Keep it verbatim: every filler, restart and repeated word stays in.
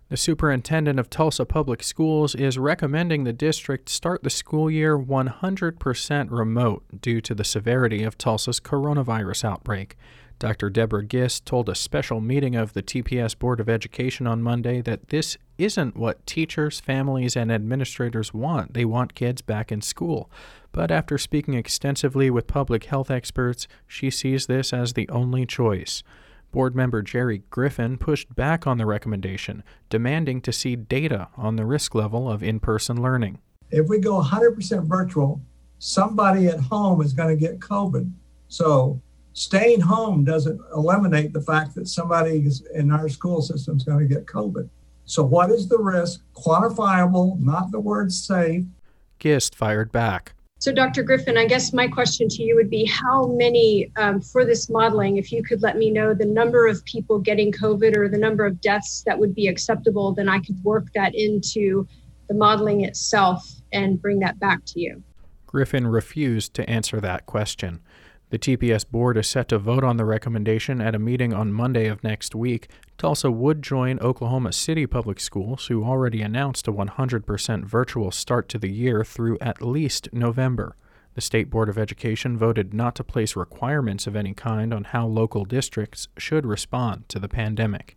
The superintendent of Tulsa Public Schools is recommending the district start the school year one hundred percent remote due to the severity of Tulsa's coronavirus outbreak. Doctor Deborah Gist told a special meeting of the T P S Board of Education on Monday that this isn't what teachers, families, and administrators want. They want kids back in school. But after speaking extensively with public health experts, she sees this as the only choice. Board member Jerry Griffin pushed back on the recommendation, demanding to see data on the risk level of in-person learning. If we go one hundred percent virtual, somebody at home is going to get COVID. So staying home doesn't eliminate the fact that somebody in our school system is going to get COVID. So what is the risk? Quantifiable, not the word safe. Gist fired back. So, Doctor Griffin, I guess my question to you would be how many, um, for this modeling, if you could let me know the number of people getting COVID or the number of deaths that would be acceptable, then I could work that into the modeling itself and bring that back to you. Griffin refused to answer that question. The T P S board is set to vote on the recommendation at a meeting on Monday of next week. Tulsa would join Oklahoma City Public Schools, who already announced a one hundred percent virtual start to the year through at least November. The State Board of Education voted not to place requirements of any kind on how local districts should respond to the pandemic.